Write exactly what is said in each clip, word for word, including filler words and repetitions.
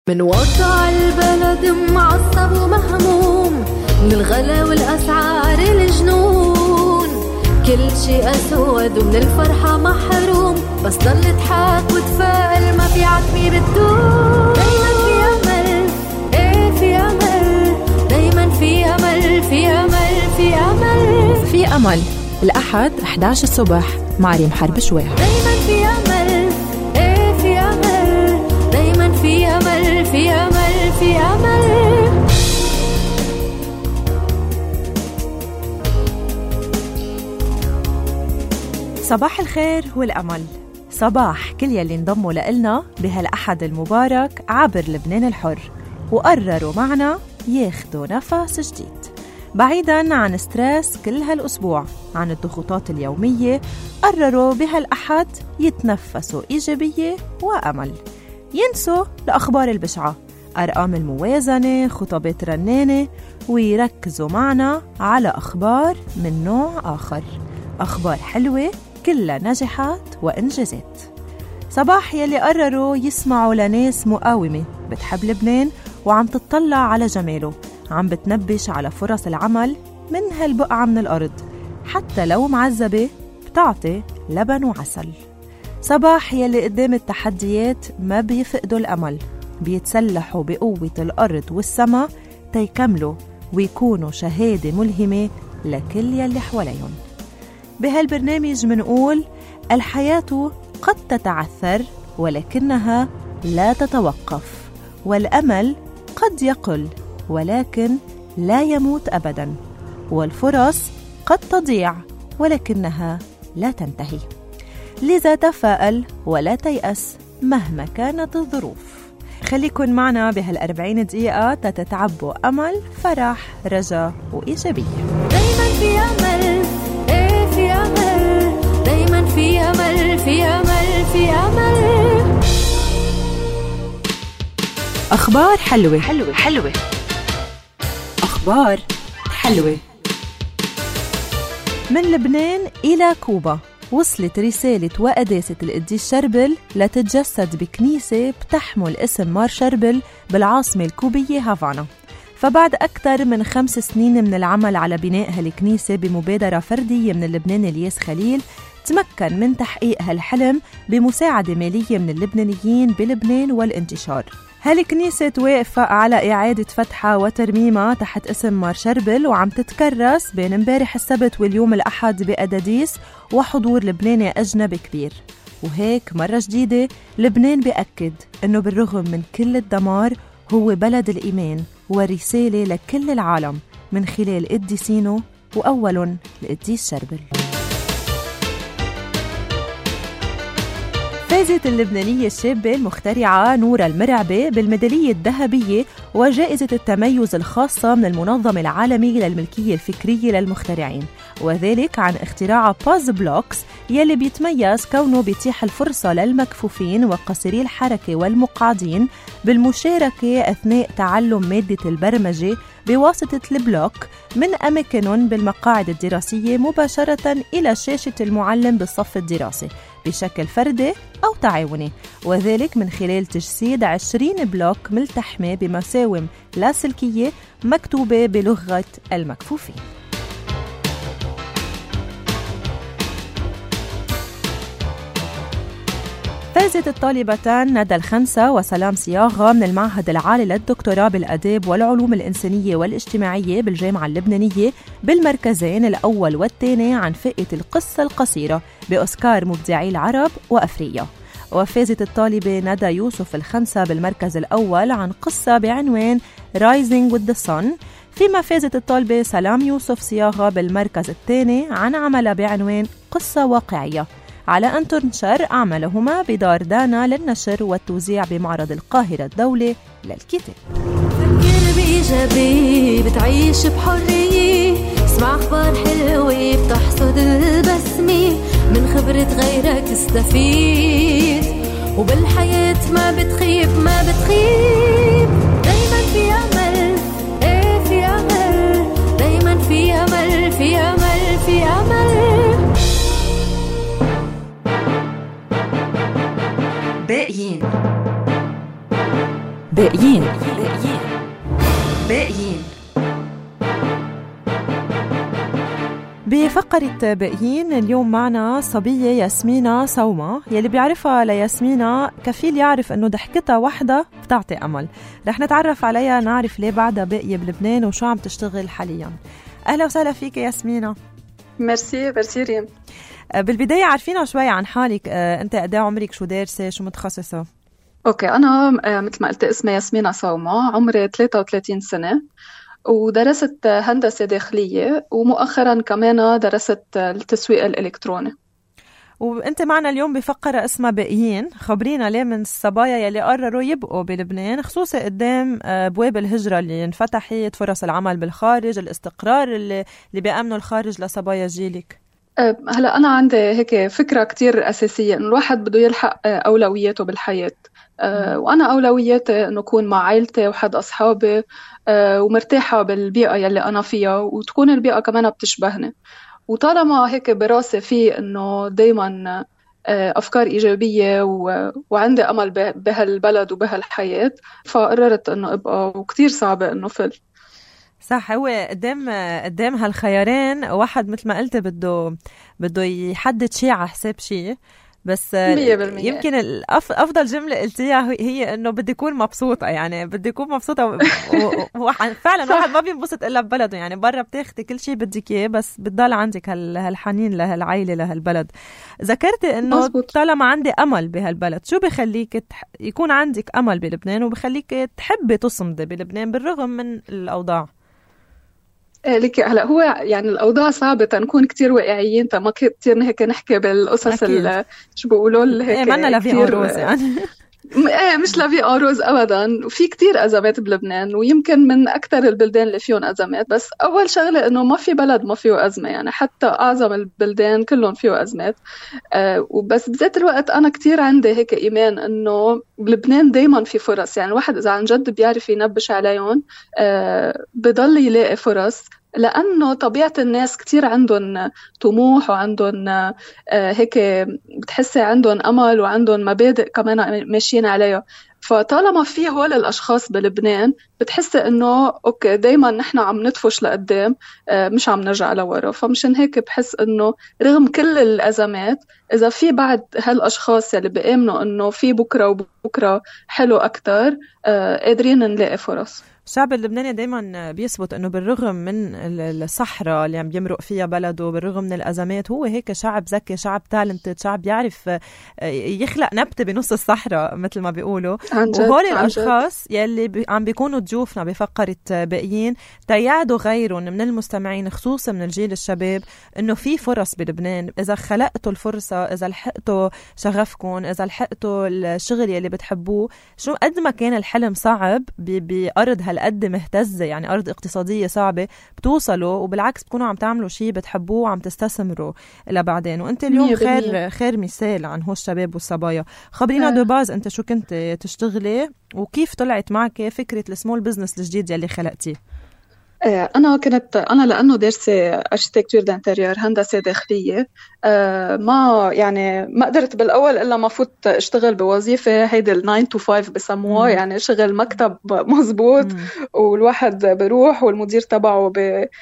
من وضع البلد معصب ومهموم، من الغلا والأسعار الجنون، كل شي أسود ومن الفرحة محروم، بس ضل تحاك وتفائل ما في عتمي بتدوم. دايما في أمل، ايه في أمل، دايما في أمل في أمل في أمل في أمل. الأحد إحدى عشر الصبح مع ريم حرب شويح. دايما في أمل، ايه في أمل، دايما في أمل في أمل في أمل. صباح الخير والأمل، صباح كل يلي انضموا لإلنا بهالأحد المبارك عبر لبنان الحر وقرروا معنا ياخدوا نفس جديد بعيداً عن ستريس كل هالأسبوع، عن الضغوطات اليومية. قرروا بهالأحد يتنفسوا إيجابية وأمل، ينسوا الأخبار البشعة، أرقام الموازنة، خطابات رنانة، ويركزوا معنا على أخبار من نوع آخر، أخبار حلوة كلها نجاحات وإنجازات. صباح يلي قرروا يسمعوا لناس مقاومة بتحب لبنان وعم تطلع على جماله، عم بتنبش على فرص العمل من هالبقعة من الأرض، حتى لو معذبة بتعطي لبن وعسل. صباح يلي قدام التحديات ما بيفقدوا الأمل، بيتسلحوا بقوة الأرض والسما تيكملوا ويكونوا شهادة ملهمة لكل يلي حواليهم. بهالبرنامج منقول الحياة قد تتعثر ولكنها لا تتوقف، والأمل قد يقل ولكن لا يموت أبداً، والفرص قد تضيع ولكنها لا تنتهي. لذا تفائل ولا تيأس مهما كانت الظروف. خليكن معنا بهالأربعين دقيقة تتعبوا أمل، فرح، رجاء وإيجابية. دايما في أمل، ايه في أمل، دايما في أمل في أمل في أمل. أخبار حلوة حلوة حلوة أخبار حلوة. من لبنان إلى كوبا وصلت رسالة وقداسة القديس شربل لتتجسد بكنيسة بتحمل اسم مار شربل بالعاصمة الكوبية هافانا. فبعد أكثر من خمس سنين من العمل على بناء هالكنيسة بمبادرة فردية من اللبناني الياس خليل، تمكن من تحقيق هالحلم بمساعدة مالية من اللبنانيين بلبنان والانتشار. هالكنيسة توافق على إعادة فتحها وترميمها تحت اسم مار شربل، وعم تتكرس بين امبارح السبت واليوم الأحد بأداديس وحضور لبناني أجنبي كبير. وهيك مرة جديدة لبنان بيأكد أنه بالرغم من كل الدمار هو بلد الإيمان ورسالة لكل العالم من خلال قديسينه، وأول القديس شربل. فازت اللبنانية الشابة المخترعة نورة المرعبة بالميدالية الذهبية وجائزة التميز الخاصة من المنظمة العالمية للملكية الفكرية للمخترعين، وذلك عن اختراع باز بلوكس يلي بيتميز كونه بيتيح الفرصة للمكفوفين وقصيري الحركة والمقعدين بالمشاركة أثناء تعلم مادة البرمجة بواسطة البلوك من أماكنهم بالمقاعد الدراسية مباشرة إلى شاشة المعلم بالصف الدراسي بشكل فردي أو تعاوني، وذلك من خلال تجسيد عشرين بلوك ملتحمة بمساوم لاسلكية مكتوبة بلغة المكفوفين. فازت الطالبتان ندى الخنسة وسلام صياغة من المعهد العالي للدكتوراه بالآداب والعلوم الإنسانية والاجتماعية بالجامعة اللبنانية بالمركزين الأول والثاني عن فئة القصة القصيرة بأوسكار مبدعي العرب وأفريقيا. وفازت الطالبة ندى يوسف الخنسة بالمركز الأول عن قصة بعنوان Rising with the Sun، فيما فازت الطالبة سلام يوسف صياغة بالمركز الثاني عن عمل بعنوان قصة واقعية، على أن تنشر أعمالهما بدار دانا للنشر والتوزيع بمعرض القاهرة الدولي للكتاب. فكر بإيجابي بتعيش بحرية، اسمع أخبار حلوة بتحصد البسمة، من خبرة غيرك استفيد، وبالحياة ما بتخيب ما بتخيب. دايما في أمل، ايه في أمل، دايما في أمل في أمل في أمل. باقيين باقيين باقيين باقيين بفقرة باقيين اليوم معنا صبية ياسمينة صومة. يلي بيعرفها لياسمينة كفيل يعرف انه ضحكتها وحدة بتعطي امل. رح نتعرف عليها نعرف ليه بعدها باقية بلبنان وشو عم تشتغل حاليا. اهلا وسهلا فيك ياسمينة. ميرسي ميرسي ريم. بالبداية عارفينا شوي عن حالك، انت قد ايه عمرك، شو دارسة، شو متخصصة؟ اوكي، انا مثل ما قلت اسمي ياسمينة صومة، عمري ثلاثة وثلاثين سنة ودرست هندسة داخلية ومؤخرا كمان درست التسويق الإلكتروني. وانت معنا اليوم بفقرة اسمها باقيين. خبرينا ليه من الصبايا يلي قرروا يبقوا بلبنان، خصوصا قدام بواب الهجرة اللي انفتحت، فرص العمل بالخارج، الاستقرار اللي, اللي بيأمنوا الخارج لصبايا جيلك. هلا أنا عندي هيك فكرة كتير أساسية إنه الواحد بده يلحق أولوياته بالحياة. أه وأنا أولوياتي إنه أكون مع عائلتي وحد أصحابي أه ومرتاحة بالبيئة يلي أنا فيها، وتكون البيئة كمان بتشبهني. وطالما هيك براسي في إنه دايما أفكار إيجابية و... وعندي أمل بهالبلد وبهالحياة، فقررت إنه أبقى، وكتير صعبة إنه فل. صح، هو قدام قدام هالخيارين واحد مثل ما قلت بده بده يحدد شيء على حساب شيء. بس مية بالمية. يمكن الأف... أفضل جملة قلتيها هي إنه بدي أكون مبسوطة، يعني بدي أكون مبسوطة و... و... فعلا واحد ما بينبسط إلا ببلده، يعني برا بتاخدي كل شيء بدك إياه بس بتضل عندك هال... هالحنين لهالعائلة لهالبلد. ذكرتي إنه طالما عندي أمل بهالبلد، شو بخليك تح... يكون عندك أمل بلبنان وبخليك تحبي تصمدي بلبنان بالرغم من الأوضاع؟ لك هلا هو يعني الاوضاع صعبه، تنكون كتير واقعيين، ما كتير هيك نحكي بالقصص اللي شو بيقولوا اللي هيك ايه منا لافي اروز يعني ايه مش لافي اروز ابدا. وفي كتير ازمات بلبنان، ويمكن من اكثر البلدان اللي فيهم ازمات. بس اول شغله انه ما في بلد ما فيه ازمه، يعني حتى اعظم البلدان كلهم فيه ازمات. آه وبس بذات الوقت انا كتير عندي هيك ايمان انه بلبنان دايما في فرص، يعني الواحد اذا عن جد بيعرف ينبش عليهم آه بضل يلاقي فرص، لأنه طبيعة الناس كتير عندهم طموح وعندهم آه هيك بتحسي عندهم أمل وعندهم مبادئ كمان ماشيين عليها. فطالما في هول الأشخاص بلبنان بتحسي إنه أوكي دايما نحن عم ندفش لقدام آه مش عم نرجع لورا. فمشان هيك بحس إنه رغم كل الأزمات إذا في بعد هالأشخاص اللي بيآمنوا إنه في بكرة وبكرة حلو أكتر آه قادرين نلاقي فرص. الشعب اللبناني دايما بيثبت انه بالرغم من الصحراء اللي عم يمرق فيها بلده، بالرغم من الازمات، هو هيك شعب ذكي، شعب تالنتد، شعب يعرف يخلق نبته بنص الصحراء مثل ما بيقولوا. وهول الاشخاص يلي بي عم بيكونوا ضيوفنا بفقره باقيين تيعدوا غيرهم من المستمعين، خصوصا من الجيل الشباب، انه في فرص بلبنان اذا خلقتوا الفرصه، اذا لحقتوا شغفكم، اذا لحقتوا الشغل يلي بتحبوه. شو قد ما كان الحلم صعب بأرض هالقد مهتزة، يعني أرض اقتصادية صعبة، بتوصلوا وبالعكس بتكونوا عم تعملوا شيء بتحبوه وعم تستثمروا إلى بعدين. وأنت اليوم خير خير مثال عن هو الشباب والصبايا. خبرينا آه. دوباز أنت شو كنت تشتغلي وكيف طلعت معك فكرة السمول بزنس الجديد يلي خلقتيه؟ أنا كنت أنا لأنه دارسة أركيتكتور دانتيريور، هندسة داخلية، ما يعني ما قدرت بالأول إلا ما فوت أشتغل بوظيفة هيدا الناين تو فايف بسموها، يعني شغل مكتب مزبوط والواحد بروح والمدير تبعه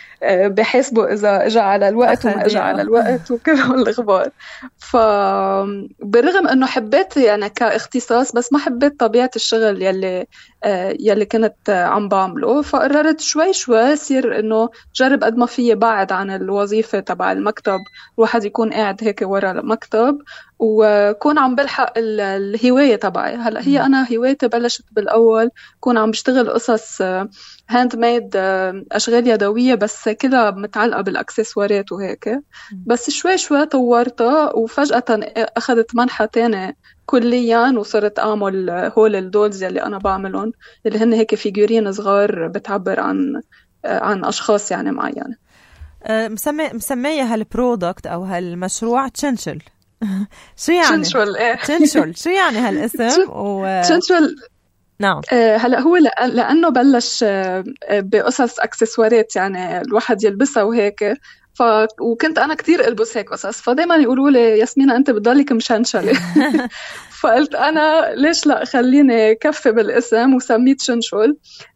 بحاسبه إذا إجا على الوقت وما إجا على الوقت وكل هالأخبار. فبرغم إنه حبيت يعني كاختصاص، بس ما حبيت طبيعة الشغل يلي يلي كنت عم بعمله. فقررت شوي شوي يصير إنه جرب قد ما فيه بعد عن الوظيفة تبع المكتب، الواحد يكون قاعد هيك ورا المكتب وكون عم بلحق الهواية تبعي. هلأ هي أنا هوايتي بلشت بالأول كون عم بشتغل قصص هاند ميد، أشغال يدوية بس كلها متعلقة بالأكسسوارات وهيك. بس شوي شوي طورتها وفجأة أخذت منحة تاني كليا وصرت أعمل هول الدولز اللي أنا بعملهم، اللي هن هيك فيجورين صغار بتعبر عن عن أشخاص يعني معينة. مسمى مسمية هالبرودكت أو هالمشروع تشنشل. شو يعني تشنشل؟ إيه تشنشل شو يعني هالاسم؟ و... تشنشل نعم. هلا هو لأنه بلش بقصص أكسسوارات يعني الواحد يلبسها وهيك، ف... وكنت أنا كتير ألبس هيك قصص، فدايما يقولوا لي ياسمينة أنت بتضلك مشنشلة. فقلت أنا ليش لا خليني كفي بالاسم وسميه تشنشول.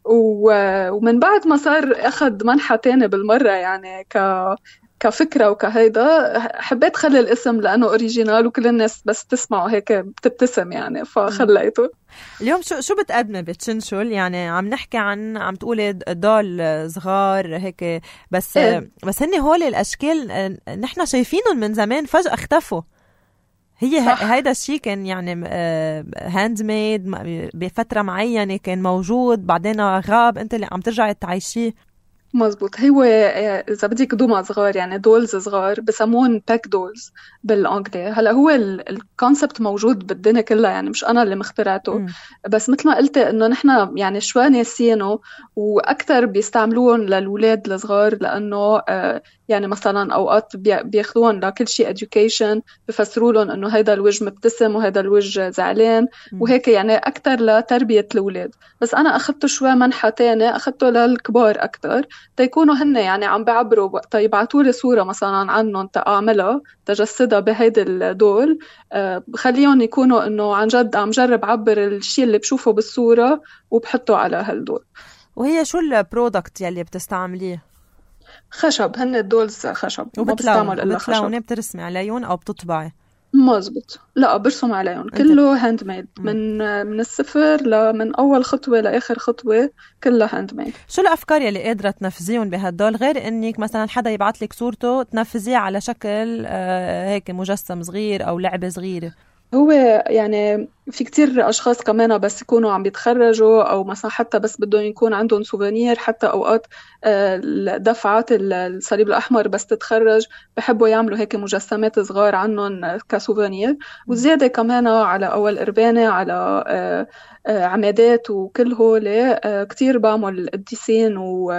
ومن بعد ما صار أخذ منحة تاني بالمرة يعني ك كفكرة وكهيدا، حبيت خلي الاسم لأنه أوريجينال وكل الناس بس تسمعه هيك بتبتسم يعني، فخليته. اليوم شو شو بتقدمي بتشنشول؟ يعني عم نحكي عن عم تقولي دول صغار هيك بس إيه؟ بس هني هول الأشكال نحن شايفينهم من زمان فجأة اختفوا. هي هيدا الشيء كان يعني هاند ميد بفترة معينة كان موجود بعدين غاب، انت اللي عم ترجعي تعيشيه. مزبوط. هو إذا بدك دوما صغار يعني دولز صغار بسمون باك دولز بالانجلي. هلا هو الكونسبت موجود بالدنيا كلها يعني مش انا اللي مخترعته م. بس مثل ما قلت انه نحن يعني شوي ناسينه واكثر بيستعملوهم للولاد الصغار لانه آه يعني مثلا اوقات بياخذوهم لكل شيء education، بفسروا لهم انه هيدا الوجه مبتسم وهيدا الوجه زعلان م. وهيك يعني اكثر لتربيه الاولاد. بس انا اخذته شوي منحى تاني، اخذته للكبار اكثر تيكونوا هن يعني عم بيعبروا وقت يبعتوا لي صوره مثلا عنهم تاعملها تجسدها بهيدي الدول، أه بخليهم يكونوا انه عن جد عم جرب عبر الشيء اللي بشوفه بالصوره وبحطه على هالدول. وهي شو البرودكت يلي بتستعمليه؟ خشب. هن الدولز خشب، ما بستعمل الا خشب. وبتلوني بترسمي عليهم او بتطبعي؟ مزبوط. لا برسم عليهم كله هاند ميد من من الصفر لمن اول خطوه لاخر خطوه كلها هاند ميد. شو الافكار يلي قادره تنفذيهم بهالدول غير انك مثلا حدا يبعث لك صورته تنفذيه على شكل آه هيك مجسم صغير او لعبه صغيره؟ هو يعني في كتير أشخاص كمان بس يكونوا عم بيتخرجوا أو مثلا حتى بس بدهم يكون عندهم سوفينير، حتى أوقات دفعات الصليب الأحمر بس تتخرج بحبوا يعملوا هيك مجسمات صغار عنهم كسوفينير. وزيادة كمان على أول إربانة على عمادات وكل هول كتير بعمل قديسين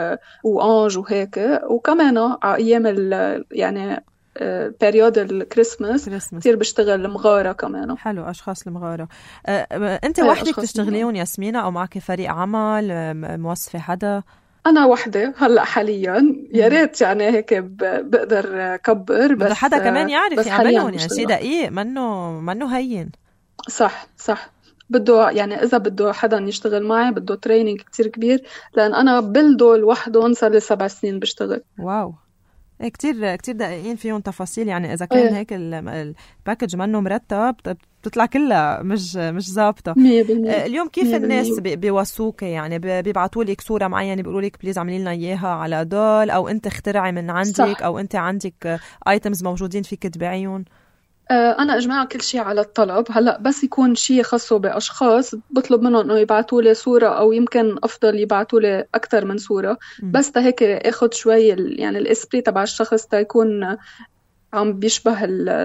وأنج وهيك. وكمان على أيام يعني بريود الكريسماس كتير بشتغل مغارة كمان. حلو. أشخاص المغارة. أه أنت وحدك تشتغليون ياسمينة أو معك فريق عمل موظفة حدا؟ أنا وحدة هلأ حاليا. يا ريت يعني هيك بقدر كبر بس حدا كمان يعرف يعملون يعني شيء دقيق منه منه هين. صح صح. بده يعني إذا بده حدا يشتغل معي بده تريننج كتير كبير لأن أنا بالدول وحدهم صار لي سبع سنين بشتغل. واو. كتير كتير دقيقين فيهم تفاصيل يعني إذا كان هيك الباكج منه مرتب بتطلع كلها مش مش ظابطة. اليوم كيف الناس بيوصوك يعني بيبعتوا لك صورة معينة بيقولوا لك بليز اعملي لنا إياها على دول أو أنت اخترعي من عندك صح. أو أنت عندك ايتمز موجودين فيك تبيعيهم؟ أنا أجمع كل شيء على الطلب. هلأ بس يكون شيء خاصه بأشخاص بطلب منهم إنه يبعتوا لي صورة أو يمكن أفضل يبعتوا لي أكتر من صورة م. بس تهيك أخذ شوي يعني الإسبري تبع الشخص تيكون عم بيشبه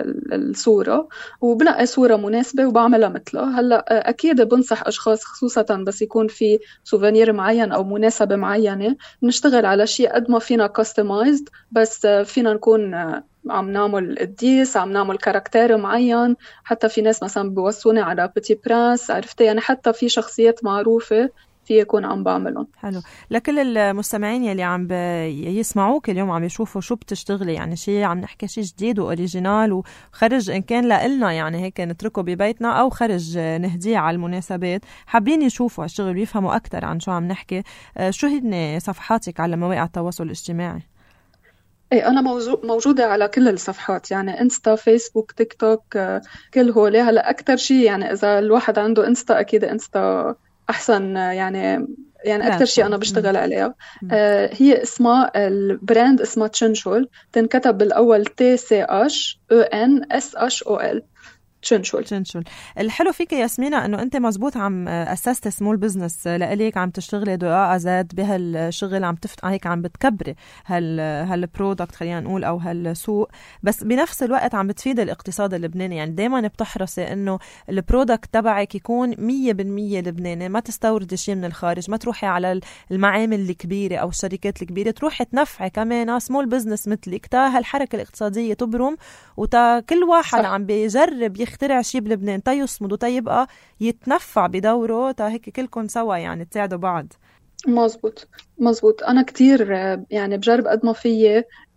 الصورة وبنقي صورة مناسبة وبعملها مثلها. هلأ أكيد بنصح أشخاص خصوصا بس يكون في سوفينير معين أو مناسبة معينة نشتغل على شيء قد ما فينا كاستمايزد، بس فينا نكون عم نعمل قديس عم نعمل كاركتير معين. حتى في ناس مثلا بيوصوني على بيتي برانس عرفتي يعني حتى في شخصيات معروفة في يكون عم بعملهم. حلو. لكل المستمعين يلي عم يسمعوك اليوم عم يشوفوا شو بتشتغلي يعني شيء عم نحكي شيء جديد وأوريجينال وخرج إن كان لإلنا يعني هيك نتركه ببيتنا أو خرج نهديه على المناسبات، حابين يشوفوا الشغل ويفهموا أكتر عن شو عم نحكي. شو هن صفحاتك على مواقع التواصل الاجتماعي؟ ايه انا موجوده على كل الصفحات يعني انستا فيسبوك تيك توك كل هول. هلا اكثر شيء يعني اذا الواحد عنده انستا اكيد انستا احسن يعني يعني اكثر شيء انا بشتغل عليها. آه هي اسمها البراند اسمها تشنشول، تنكتب بالاول تي سي اش او ان اس اش او ال تشنشول. تشنشول. الحلو فيك ياسمينة انه انت مزبوط عم اسست سمول بزنس لإليك، عم تشتغلي دو ازاد بهالشغل، عم تفت هيك عم بتكبري هال هالبرودكت خلينا نقول او هالسوق، بس بنفس الوقت عم بتفيد الاقتصاد اللبناني. يعني دائما بتحرصي انه البرودكت تبعك يكون مية بالمية لبناني، ما تستوردي شيء من الخارج، ما تروحي على المعامل الكبيرة او الشركات الكبيرة، تروحي تنفعي كمان سمول بزنس مثلك تا هالحركة الاقتصادية تبرم وتا كل واحد صح. عم بيجرب يخترع شيء بلبنان تا يصمد وتا يبقى يتنفع بدوره، تا هيك كلكم سوا يعني تساعدوا بعض. مزبوط مزبوط. أنا كتير يعني بجرب قد ما فيي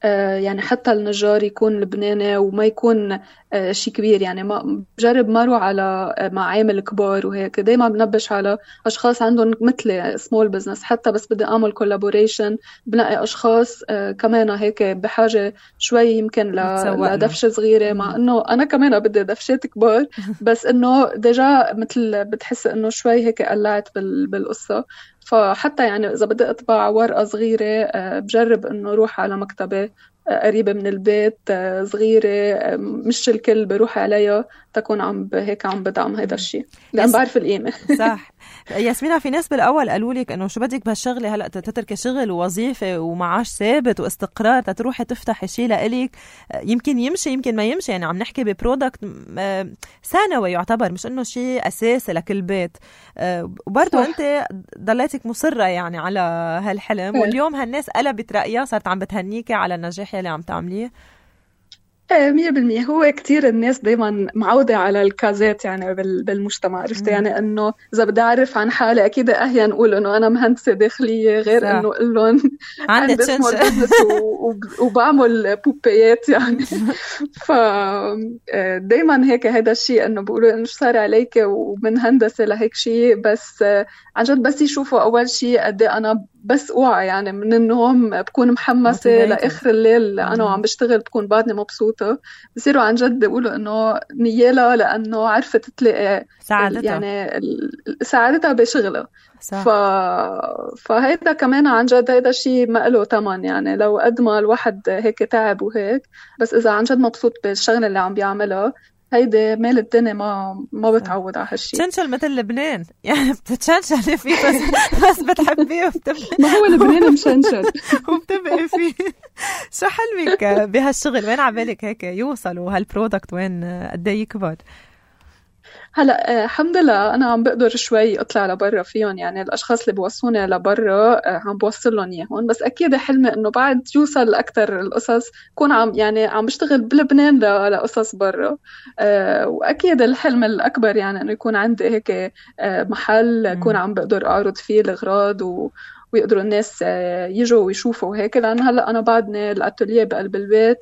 يعني حتى النجار يكون لبناني وما يكون شي كبير، يعني ما بجرب ما اروح على معامل كبار وهيك، دايما بنبش على اشخاص عندهم مثلي سمول بزنس، حتى بس بدي اعمل كولابوريشن بنلاقي اشخاص كمان هيك بحاجه شوي يمكن لدفشه صغيره، مع انه انا كمان بدي دفشات كبار بس انه ديجا مثل بتحس انه شوي هيك قلعت بالقصه. فحتى يعني اذا بدي اطبع ورقه صغيره بجرب انه اروح على مكتبه قريبة من البيت صغيرة مش الكل بروح عليها تكون عم هيك عم بدعم هيدا الشيء لأن بعرف القيمة. صح. ياسمينة، في ناس بالأول قالوا لك إنه شو بدك بهالشغلة هلأ تتركي شغل ووظيفة ومعاش ثابت واستقرار تروحي تفتحي شيء لإلك يمكن يمشي يمكن ما يمشي، يعني عم نحكي ببرودكت ثانوي يعتبر مش إنه شيء أساسي لكل بيت، وبرضه أنت ضليتك مصرة يعني على هالحلم، واليوم هالناس قلبت رأيها صارت عم بتهنيكي على النجاح اللي عم تعمليه. مية بالمية. هو كتير الناس دايما معودة على الكازات يعني بالمجتمع، عرفت يعني انه اذا بدي اعرف عن حالي اكيد اهين اقول انه انا مهندسة داخلية غير انه اقول لهم عندي سمول بزنس وبعمل بوبيات يعني. ف دايما هيك هذا الشيء انه بيقولوا انه شو صار عليك ومن هندسة لهيك شيء، بس عن جد بس يشوفوا اول شيء قد انا بس اوعى يعني من النوم بكون محمسة لاخر الليل انا وعم بشتغل بكون بعدني مبسوطة، بصيروا عن جد بيقولوا انه نيالة لانه عرفت تلاقي سعادتها يعني سعادتها بشغلها. ف... فهيدا كمان عن جد هيدا شيء ما له ثمن، يعني لو قد ما الواحد هيك تعب وهيك، بس اذا عن جد مبسوط بالشغلة اللي عم بيعملها هيدا مال الدنيا ما ما بتعود على هالشيء. تشنشل مثل لبنان يعني بتتشنشل فيه بس بس بتحبيه وبتبقي ما هو لبنان مشنشل وبتبقي فيه. شو حلمك بهالشغل؟ وين عبالك هيك يوصل وهالبرودكت وين قد ايه يكبر؟ هلا الحمد لله انا عم بقدر شوي اطلع لبرا فيهم، يعني الاشخاص اللي بوصوني لبرا عم بوصل لهم اياهم، بس اكيد حلمي انه بعد يوصل لاكثر القصص كون عم يعني عم بشتغل بلبنان لقصص برا. أه واكيد الحلم الاكبر يعني انه يكون عندي هيك محل اكون عم بقدر اعرض فيه الاغراض و ويقدروا الناس يجوا ويشوفوا هيك، لأن هلأ أنا بعدني الأتوليه بقلب البيت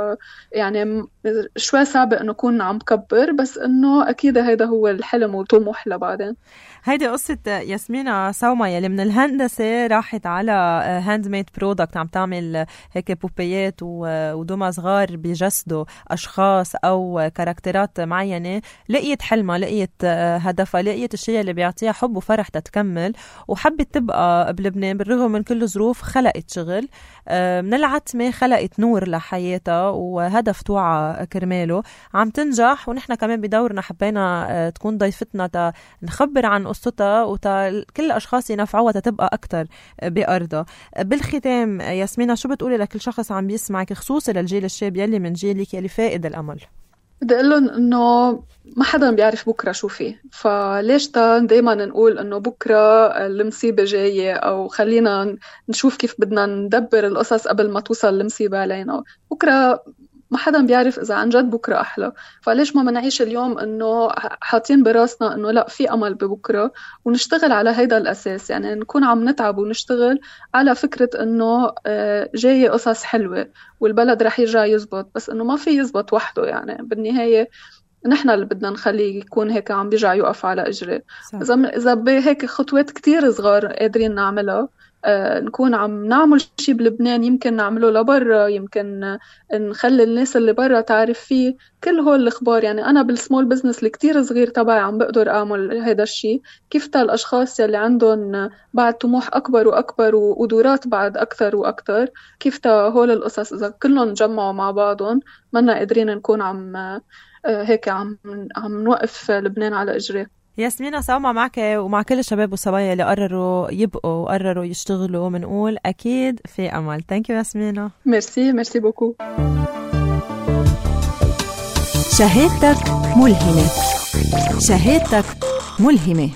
ويعني شوي صعب إنه أكون عم كبر، بس إنه أكيد هيدا هو الحلم والطموح لبعدين. هيدي قصة ياسمينة سوما يلي من الهندسة راحت على هاند ميد برودكت، عم تعمل هيك بوبيات ودوما صغار بيجسدوا أشخاص أو كاركترات معينة، لقيت حلمها لقيت هدفها لقيت الشيء اللي بيعطيها حب وفرح تتكمل، وحبت تبقى بلبنان بالرغم من كل ظروف. خلقت شغل من العتمة، خلقت نور لحياتها وهدف توعى كرماله عم تنجح، ونحن كمان بدورنا حبينا تكون ضيفتنا نخبر عن قصتها وكل الأشخاص ينفعوها تتبقى أكتر بأرضها. بالختام ياسمينة، شو بتقولي لكل شخص عم بيسمعك خصوصا للجيل الشاب يلي من جيلك يلي فائد الأمل؟ بدي أقول لهم إنه ما حدا بيعرف بكرة شو فيه، فليش تا دايما نقول إنه بكرة المصيبة جاية، أو خلينا نشوف كيف بدنا ندبر القصص قبل ما توصل المصيبة علينا. بكرة ما حدا بيعرف إذا عن جد بكرة أحلى، فليش ما منعيش اليوم إنه حاطين براسنا إنه لا في أمل ببكرة ونشتغل على هيدا الأساس، يعني نكون عم نتعب ونشتغل على فكرة إنه جاية قصص حلوة والبلد رح يرجع يزبط، بس إنه ما في يزبط وحده، يعني بالنهاية نحن اللي بدنا نخليه يكون هيك عم بيرجع يقف على إجره. إذا إذا بهيك خطوات كتير صغار قادرين نعملها، آه نكون عم نعمل شيء بلبنان يمكن نعمله لبرا، يمكن نخلي الناس اللي برا تعرف فيه كل هول الأخبار. يعني أنا بالسمول بزنس اللي كتير صغير تبعي عم بقدر أعمل هذا الشيء، كيف تا الأشخاص اللي عندهم بعد طموح أكبر وأكبر وقدرات بعد أكتر وأكتر، كيف تا هول القصص إذا كلهم جمعوا مع بعضهم منا قادرين نكون عم آه هيك عم عم نوقف لبنان على إجريه. ياسمينة سوما معك ومع كل الشباب والصبايا اللي قرروا يبقوا وقرروا يشتغلوا، منقول أكيد في أمل. ثانك يو ياسمينة. ميرسي ميرسي بوكو. شهادتك ملهمة. شهادتك ملهمة.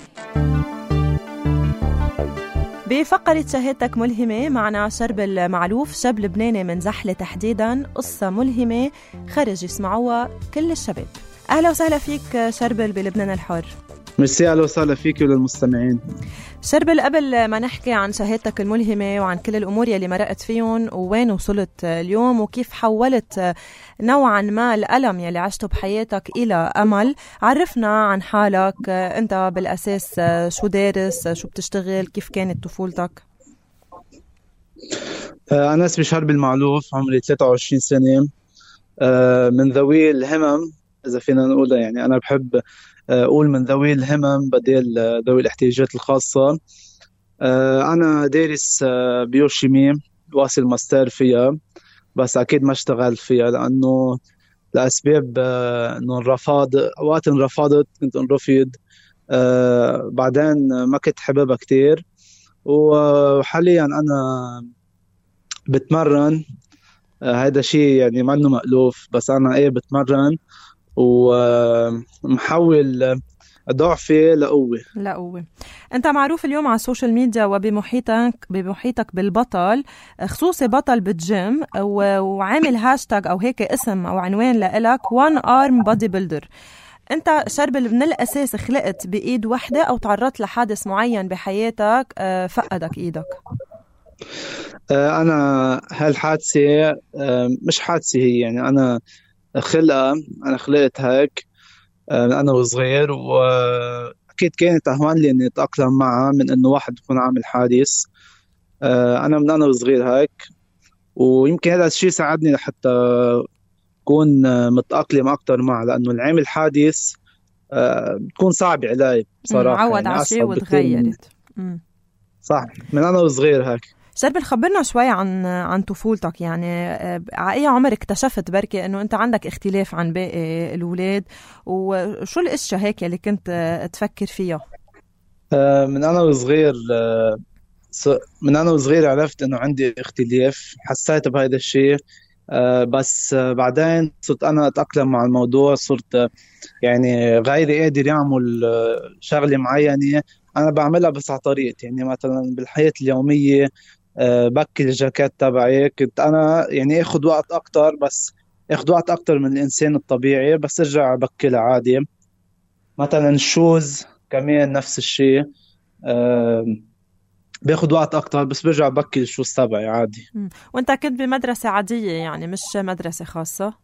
بفقرة شهادتك ملهمة معنا شربل معلوف، شاب لبناني من زحلة تحديدا، قصة ملهمة خرج يسمعوها كل الشباب. أهلا وسهلا فيك شربل بلبنان الحر. ميرسي، أهلا وسهلا فيك وللمستمعين. شربل، قبل ما نحكي عن شهادتك الملهمة وعن كل الأمور يلي مرقت فيهم ووين وصلت اليوم وكيف حولت نوعا ما الألم يلي عشته بحياتك إلى أمل، عرفنا عن حالك. أنت بالأساس شو دارس، شو بتشتغل، كيف كانت طفولتك؟ أنا اسمي شربل معلوف، عمري ثلاثة وعشرين سنة، من ذوي الهمم إذا فينا نقولها. يعني أنا بحب أقول من ذوي الهمم بدل ذوي الاحتياجات الخاصة. أنا دارس بيوشيمي، واصل ماستر فيها، بس أكيد ما اشتغل فيها لأنه لأسباب أنه انرفض. وقت انرفضت كنت انرفض، بعدين ما كنت حببها كتير. وحاليا أنا بتمرن، هذا شيء يعني ما انه مألوف، بس انا ايه بتمرن ومحول ضعفي لقوة لقوة. انت معروف اليوم على السوشيال ميديا وبمحيطك بمحيطك بالبطل، خصوصي بطل بالجيم، وعامل هاشتاج او هيك اسم او عنوان لإلك one arm body builder. انت شربل من الاساس خلقت بايد واحدة او تعرضت لحادث معين بحياتك فقدك ايدك؟ أنا هالحادثة مش حادثة، هي يعني أنا خلقة، أنا خلقت هيك أنا وصغير، وأكيد كانت أهون لي إني أتأقلم معها من إنه واحد يكون عامل حادث. أنا من أنا وصغير هيك، ويمكن هذا الشيء ساعدني لحتى أكون متأقلم أكتر معه، لأنه العامل حادث بتكون صعب علي بصراحة. معود على شيء وتغيرت. صح، من أنا وصغير هيك. شربل، خبرنا شوي عن عن طفولتك. يعني على أي عمر اكتشفت بركي إنه أنت عندك اختلاف عن باقي الأولاد، وشو الأشياء هيك اللي كنت تفكر فيها؟ من أنا وصغير من أنا وصغير عرفت إنه عندي اختلاف، حسيت بهذا الشيء، بس بعدين صرت أنا أتأقلم مع الموضوع. صرت يعني غيري قادر يعمل شغلة معينة أنا بعملها بس على طريقتي. يعني مثلا بالحياة اليومية بكي الجاكيت تبعي، كنت أنا يعني أخذ وقت أكتر، بس أخذ وقت أكتر من الإنسان الطبيعي، بس أرجع بكيلها عادي. مثلا الشوز كمان نفس الشيء، بياخد وقت أكتر بس برجع بكي الشوز تبعي عادي. وأنت كنت بمدرسة عادية يعني مش مدرسة خاصة؟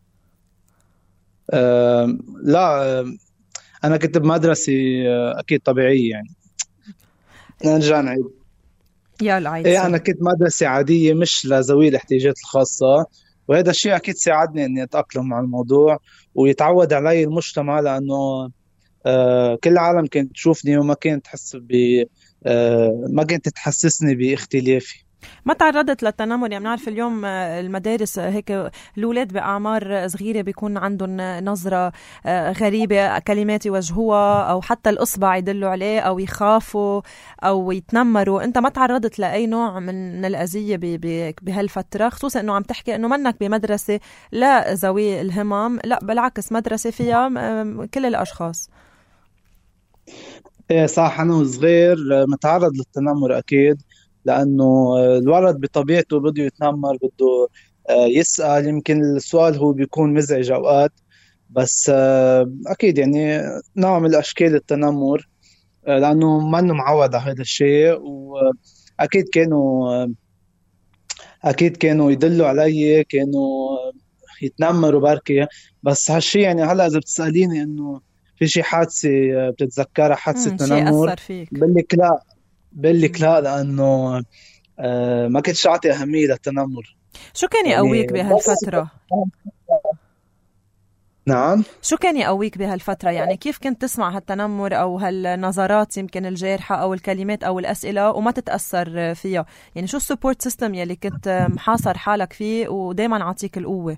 أه لا، أنا كنت بمدرسة أكيد طبيعية. يعني نرجع نعيد. يلا عيد. إيه، أنا كنت مدرسة عادية مش لذوي الاحتياجات الخاصة، وهذا الشيء أكيد ساعدني إني أتأقلم مع الموضوع ويتعود علي المجتمع، لأنه آه كل العالم كانت تشوفني وما كانت تحس ب آه ما كانت تحسسني باختلافي. ما تعرضت للتنمر؟ يعني بنعرف اليوم المدارس هيك الأولاد بأعمار صغيرة بيكون عندهم نظرة غريبة، كلمات يوجهوها أو حتى الإصبع يدلوا عليه أو يخافوا أو يتنمروا. أنت ما تعرضت لأي نوع من الأذية بهالفترة، خصوصا أنه عم تحكي أنه منك بمدرسة لا ذوي الهمم، لا بالعكس مدرسة فيها كل الأشخاص؟ إيه صح، أنا وصغير متعرض للتنمر أكيد، لأنه الولد بطبيعته بده يتنمر، بده يسأل. يمكن السؤال هو بيكون مزعج أوقات، بس أكيد يعني نوع من أشكال التنمر، لأنه ما أنه معود على هذا الشيء. وأكيد كانوا أكيد كانوا يدلوا علي، كانوا يتنمروا بركي. بس هالشيء يعني هلأ إذا بتسأليني إنه في شيء حادثة بتتذكرها حادثة تنمر، بقلك لا بقلك لا لأنه آه ما كنتش أعطي أهمية للتنمر. شو كان يقويك يعني بهالفترة؟ نعم، شو كان يقويك بهالفترة؟ يعني كيف كنت تسمع هالتنمر أو هالنظرات يمكن الجارحة أو الكلمات أو الأسئلة وما تتأثر فيها؟ يعني شو السبورت سيستم يلي كنت محاصر حالك فيه ودايما عطيك القوة؟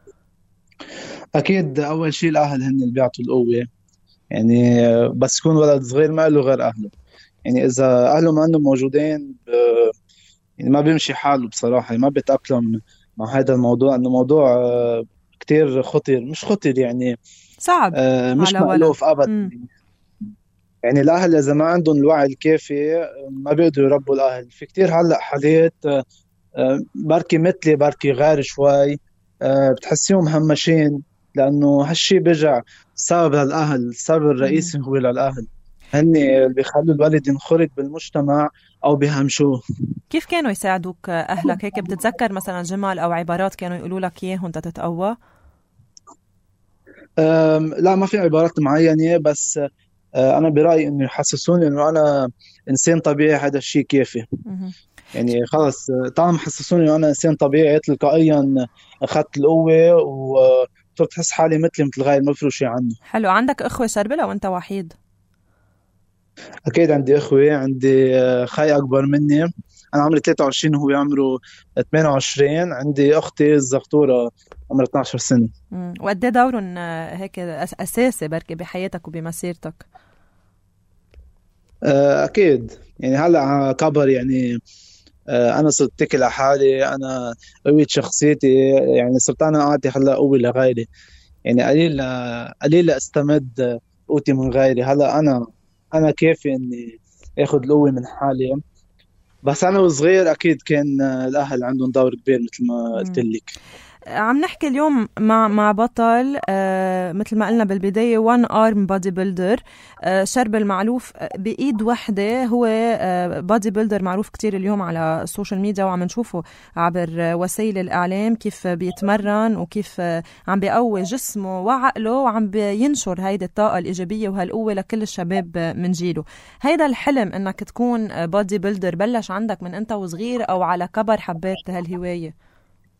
أكيد أول شيء الأهل هن اللي بيعطوا القوة. يعني بس يكون ولد صغير ما له غير أهله، يعني إذا أهله ما أنهم موجودين يعني ما بيمشي حاله بصراحة، ما بيتأقلم مع هذا الموضوع، أنه موضوع كتير خطير. مش خطير يعني صعب، مش مألوف أبدا. يعني الأهل إذا ما عندهم الوعي الكافي ما بيقدروا يربوا الأهل. في كتير هلأ حالات بركي مثلي بركي غير شوي بتحسيهم همشين، لأنه هالشي بيرجع سبب للأهل، السبب الرئيسي هو للأهل. هن اللي بيخلوا الولد ينخرط بالمجتمع أو بيهمشوه. كيف كانوا يساعدوك أهلك؟ هيك بتتذكر مثلا جمل أو عبارات كانوا يقولوا لك إياهم تتقوى؟ أم، لا، ما في عبارات معينة، بس أه، أنا برأيي إنه يحسسوني إنه أنا إنسان طبيعي، هذا الشيء كافي. مهم. يعني خلص، أه، طالما حسسوني إنه أنا إنسان طبيعي، تلقائيا أخذت القوة وصرت أحس حالي مثلي مثل غيري، ما بفرق شيء عنه. حلو. عندك أخوة شربلة وأنت وحيد؟ أكيد عندي إخوة. عندي أه، خي أكبر مني، أنا عمري ثلاثة وعشرين وهو عمره ثمانية وعشرين. عندي أختي الزغطورة عمرها اثنعش سنة. مم. وقد ايه دورهم آه، هيك أس- أساسي بركي بحياتك وبمسيرتك؟ أه، أكيد. يعني هلأ على كبر، يعني أه، أنا صرت اتكل على حالي، أنا قويت شخصيتي. يعني صرت أنا أعطي هلأ قوة لغيري. يعني قليل قليل استمد قوتي من غيري. هلأ أنا أنا كافي إني آخذ القوة من حالي. بس أنا وصغير أكيد كان الأهل عندهم دور كبير مثل ما قلت مم. لك. عم نحكي اليوم مع مع بطل آه مثل ما قلنا بالبداية وان ارم بادي بيلدر، آه شربل معروف بإيد واحدة. هو آه بادي بيلدر معروف كتير اليوم على السوشيال ميديا، وعم نشوفه عبر وسائل الإعلام كيف بيتمرن وكيف آه عم بيقوي جسمه وعقله، وعم بينشر هيدي الطاقة الإيجابية وهالقوة لكل الشباب من جيله. هيدا الحلم إنك تكون بادي بيلدر بلش عندك من أنت وصغير، أو على كبر حبيت هالهواية؟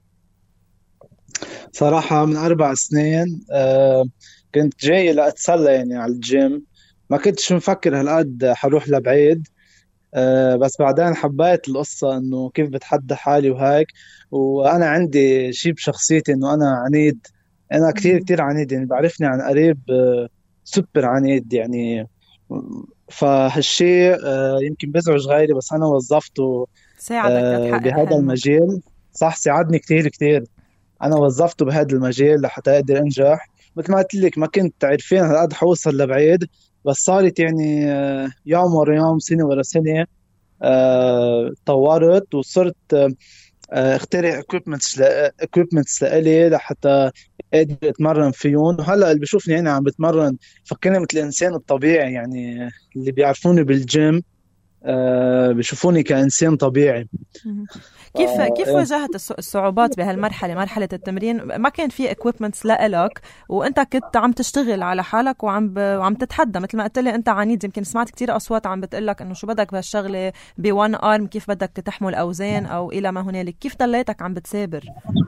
صراحة من أربع سنين أه كنت جاي لأتسلى يعني على الجيم. ما كنتش مفكر هالقد حروح لبعيد. أه بس بعدين حبيت القصة إنه كيف بتحدى حالي وهيك. وأنا عندي شيء بشخصيتي إنه أنا عنيد. أنا كتير مم. كتير عنيد، يعني بعرفني عن قريب أه سوبر عنيد يعني. فهالشيء أه يمكن بيزعج غيري، بس أنا وظفته ساعدك أه تتحقق بهذا حلمك. المجال. صح، ساعدني كتير كتير. انا وظفته بهذا المجال لحتى اقدر انجح. مثل ما قلت لك، ما كنت عارفين هالقد حوصل لبعيد، بس صارت يعني آه، يوم ورا يوم، سنه ورا سنه. آه، طورت وصرت آه، اخترع اكويبمنتس اكويبمنتس لإلي لحتى اقدر اتمرن فيهم. وهلا اللي بشوفني انا عم بتمرن فكرني مثل الانسان الطبيعي، يعني اللي بيعرفوني بالجيم آه، بيشوفوني كإنسان طبيعي. مهم. كيف كيف واجهت الص- الصعوبات بهالمرحله، مرحله التمرين؟ ما كان في equipments لإلك وانت كنت عم تشتغل على حالك وعم ب... وعم تتحدى. مثل ما قلت لي انت عنيد، يمكن سمعت كتير اصوات عم بتقلك انه شو بدك بهالشغله بوان ارم، كيف بدك تحمل اوزان او الى ما هنالك. كيف ضليتك عم بتثابر؟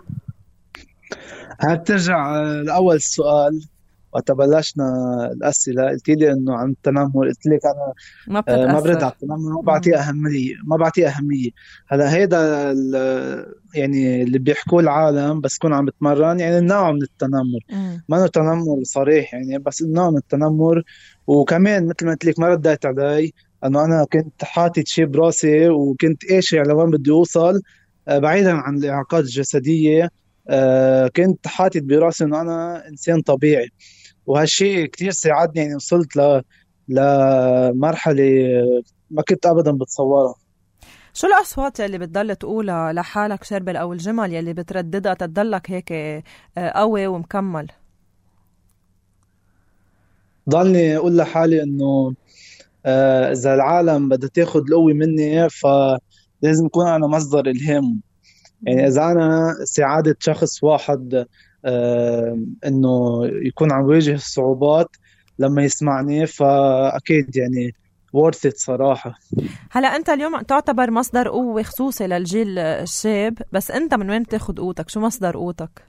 هل بترجع آه، لأول سؤال وقت بلشنا الأسئلة؟ قلت لي إنه عن التنمر، قلت لك أنا ما آه، ما برد على بتتاثر؟ التنمر، ما بعطيه مم. أهمية ما بعطيه أهمية. هلا هيدا ال- يعني اللي بيحكوه العالم بس كون عم بتمرن، يعني النوع من التنمر. مم. ما انه تنمر صريح يعني، بس النوع من التنمر. وكمان مثل ما قلت لك، ما رديت علي انه انا كنت حاطط شيء براسي وكنت ايش يعني لوين بدي اوصل. آه، بعيدا عن الاعاقات الجسدية، آه، كنت حاطط براسي انه انا انسان طبيعي. وهالشيء كتير ساعدني، يعني وصلت ل لمرحلة ما كنت أبدا بتصورها. شو الأصوات يلي بتضل تقولها لحالك شربل، أو الجمل يلي بترددها تضلك هيك آه، قوي ومكمل؟ ضلني أقول لحالي إنه آه، إذا العالم بدها تاخد القوة مني، فلازم يكون أنا مصدر إلهام. يعني مم. إذا أنا سعادة شخص واحد آه، إنه يكون عم يواجه الصعوبات لما يسمعني، فأكيد يعني worth it صراحة. هلا انت اليوم تعتبر مصدر قوة خصوصي للجيل الشاب، بس انت من وين بتاخد قوتك؟ شو مصدر قوتك؟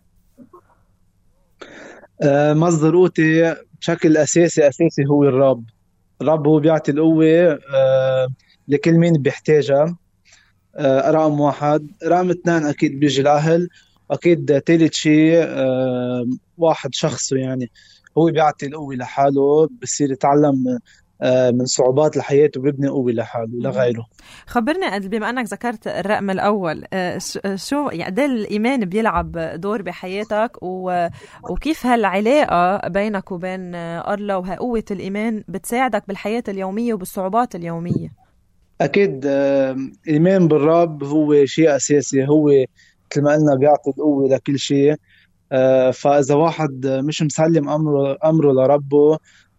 آه، مصدر قوتي بشكل أساسي أساسي هو الرب. الرب هو بيعطي القوة آه، لكل مين بيحتاجها. آه، رقم واحد. رقم اثنين أكيد بيجي الأهل. أكيد ثالث شيء آه، واحد شخصه، يعني هو بيعطي القوة لحاله، بصير يتعلم آه، من صعوبات الحياة وبيبني قوة لحاله مهم. ولغيره. خبرني قد- بما انك ذكرت الرقم الاول، آه، ش- شو يعني قد إيه الايمان بيلعب دور بحياتك، و... وكيف هالعلاقة بينك وبين آه، الله وقوة الايمان بتساعدك بالحياة اليومية وبالصعوبات اليومية؟ أكيد آه، الإيمان بالرب هو شيء أساسي. هو مثل ما قلنا بيعطي القوة لكل شيء. آه، فإذا واحد مش مسلم أمره أمره لربه،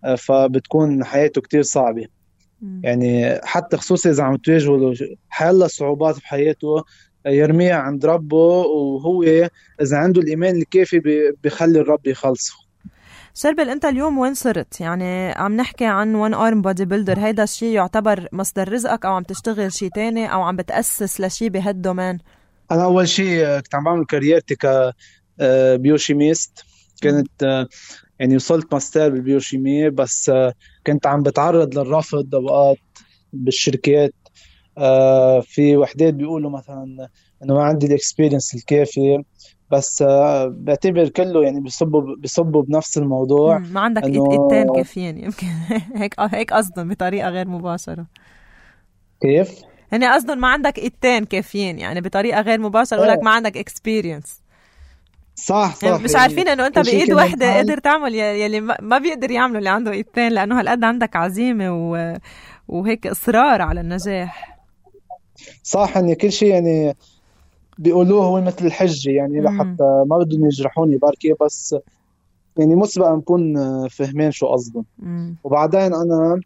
فبتكون حياته كتير صعبة. يعني حتى خصوصي إذا عم تواجهه حيلا صعوبات بحياته يرميها عند ربه، وهو إذا عنده الإيمان الكافي بيخلي الرب يخلصه. شربل أنت اليوم وين صرت؟ يعني عم نحكي عن وان آرم بودي بيلدر، هيدا الشيء يعتبر مصدر رزقك أو عم تشتغل شيء تاني أو عم بتأسس لشيء بهالدومين؟ أنا أول شيء كنت عم بعمل كاريرتي كبيوشيميست، كنت يعني وصلت ماستر بالبيوشيمية، بس كنت عم بتعرض للرفض أوقات بالشركات. في وحدات بيقولوا مثلا إنه ما عندي الإكسبيرينس الكافي، بس بعتبر كله يعني بيصبوا بيصبوا بنفس الموضوع. ما عندك إيدتين كافيين يمكن هيك هيك قصدهم بطريقة غير مباشرة. كيف؟ هني قصدهم ما عندك إيدتين كافيين، يعني بطريقة غير مباشرة يقول لك ما عندك إكسبيرينس. صح صح يعني مش عارفين انه انت بايد واحدة قادر تعمل يلي ما بيقدر يعمله اللي عنده ايدتين، لانه هالقد عندك عزيمة و... وهيك اصرار على النجاح. صح، ان كل شيء يعني بيقولوه هو مثل الحجة، يعني لحتى ما بدهم يجرحوني بركي، بس يعني مسبقا نكون فهمين شو قصدهم. وبعدين انا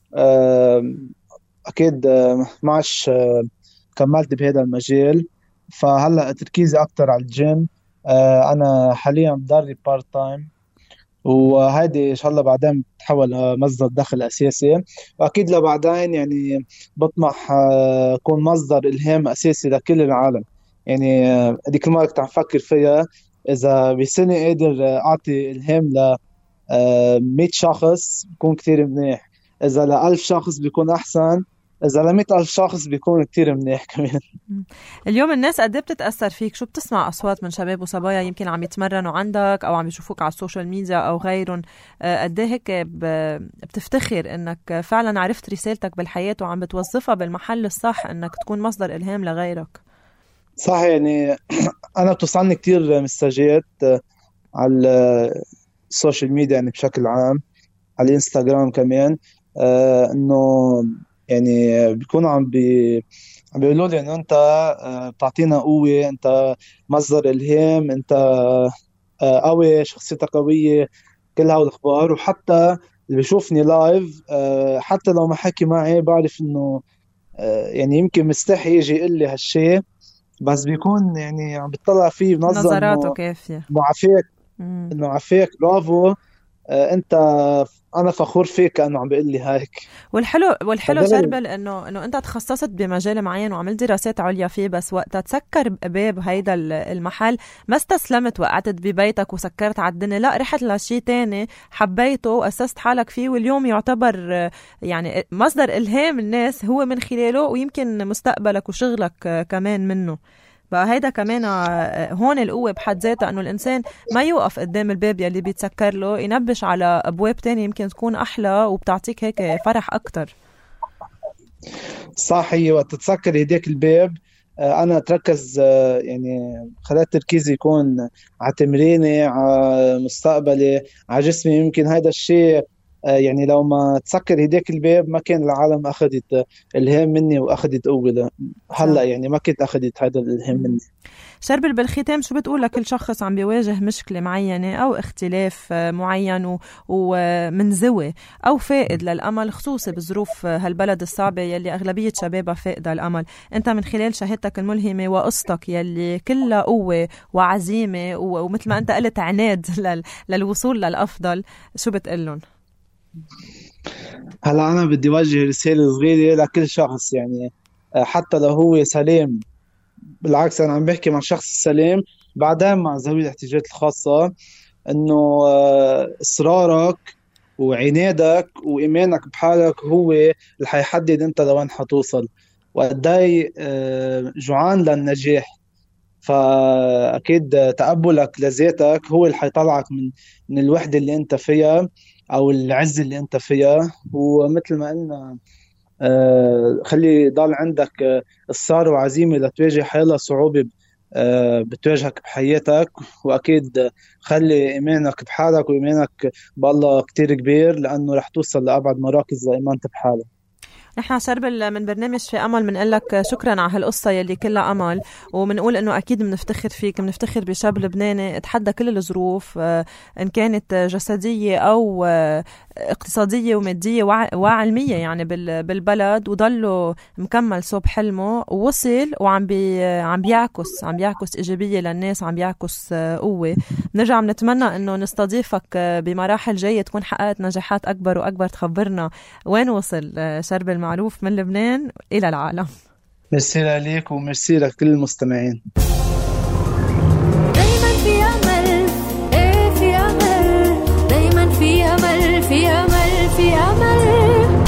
اكيد معش كملت بهذا المجال، فهلا تركيزي اكتر على الجيم. أنا حاليا بدرب بارت تايم، وهذه إن شاء الله بعدين بتحول مصدر دخل أساسي، وأكيد لبعدين يعني بطمح أكون مصدر إلهام أساسي لكل العالم. يعني هذيك المرة كنت عم فكر فيها، إذا بسنة قادر أعطي إلهام ل مئة شخص بيكون كتير منيح، إذا لألف شخص بيكون أحسن، إذا لمئة ألف شخص بيكون كتير منيح كمان. اليوم الناس قد ايه بتتأثر فيك؟ شو بتسمع أصوات من شباب وصبايا يمكن عم يتمرنوا عندك أو عم يشوفوك على السوشيال ميديا أو غيرهم، قد ايه هيك بتفتخر إنك فعلا عرفت رسالتك بالحياة وعم بتوظفها بالمحل الصح إنك تكون مصدر إلهام لغيرك؟ صح، يعني أنا بتوصلني كتير مساجات على السوشيال ميديا يعني بشكل عام، على الانستغرام كمان، آه إنه يعني بيكونوا عم بي عم بيقولوا لي إنه أنت بتعطينا قوة، أنت مصدر إلهام، أنت قوي، شخصيتك قوية، كل هاو الأخبار. وحتى اللي بيشوفني لايف حتى لو ما حكي معي بعرف إنه يعني يمكن مستحي يجي يقول لي هالشيء، بس بيكون يعني عم بتطلع فيه بنظر نظراته كافية إنه عافيك، إنه عافيك، برافو انت، انا فخور فيك انه عم بيقول لي هيك. والحلو والحلو شربل انه انه انت تخصصت بمجال معين وعملت دراسات عليا فيه، بس وقتها تسكر باب هيدا المحل ما استسلمت وقعدت ببيتك وسكرت على الدنيا، لا رحت لشيء تاني حبيته واسست حالك فيه، واليوم يعتبر يعني مصدر الهام الناس هو من خلاله، ويمكن مستقبلك وشغلك كمان منه. بقى هيدا كمان هون القوة بحد ذاتها، انه الانسان ما يوقف قدام الباب يلي بيتسكر له، ينبش على ابواب تانية يمكن تكون احلى وبتعطيك هيك فرح اكتر. صح، هي وقت تتسكر هديك الباب انا اتركز، يعني خليت تركيزي يكون على تمريني، على مستقبلي، على جسمي. يمكن هذا الشيء يعني لو ما تسكر هديك الباب ما كان العالم أخذت الهام مني وأخذت قوة هلأ، يعني ما كنت أخذت هذا الهام مني. شربل، بالختام شو بتقول لكل شخص عم بيواجه مشكلة معينة أو اختلاف معين ومنزوي أو فائد للأمل، خصوصي بظروف هالبلد الصعبة يلي أغلبية شبابها فائدة الأمل؟ أنت من خلال شهادتك الملهمة وقصتك يلي كلها قوة وعزيمة ومثل ما أنت قلت عناد للوصول للأفضل، شو بتقلن؟ هلا أنا بدي وجه رسالة صغيرة لكل شخص، يعني حتى لو هو سليم، بالعكس أنا عم بحكي مع شخص سليم بعدين مع ذوي الاحتياجات الخاصة، إنه إصرارك وعنادك وإيمانك بحالك هو اللي حيحدد أنت لوين حتوصل وقداي جوعان للنجاح. فأكيد تقبلك لذاتك هو اللي حيطلعك من من الوحدة اللي أنت فيها أو العز اللي أنت فيها. ومثل ما قلنا خلي ضل عندك إصرار وعزيمة لتواجه حيلا صعوبة بتواجهك بحياتك، وأكيد خلي إيمانك بحالك وإيمانك بالله كتير كبير، لأنه رح توصل لأبعد مراكز لإيمانك بحالك. نحن شربل من برنامج في أمل بنقول لك شكرا على هالقصة يلي كلها أمل، وبنقول إنه أكيد بنفتخر فيك، بنفتخر بشاب لبناني تحدى كل الظروف إن كانت جسدية أو اقتصادية ومادية وعلمية يعني بالبلد، وضله مكمل صوب حلمه ووصل، وعم بي عم بيعكس عم بيعكس إيجابية للناس، عم بيعكس قوة. نرجع بنتمنى إنه نستضيفك بمراحل جاية تكون حققت نجاحات أكبر وأكبر، تخبرنا وين وصل شربل معروف من لبنان إلى العالم. ميرسي لك وميرسي لكل المستمعين. دايما في أمل، إيه في أمل، دايما في أمل، في أمل، في أمل.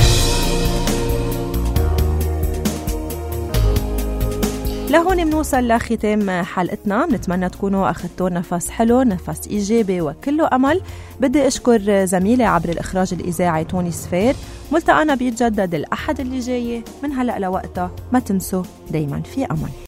لهون منوصل لختام حلقتنا، بنتمنى تكونوا أخذتوا نفس حلو، نفس إيجابي وكله أمل. بدي أشكر زميلي عبر الإخراج الإذاعي توني سفير. ملتقانا بيتجدد الأحد اللي جاي، من هلأ لوقتها ما تنسوا دايما في أمل.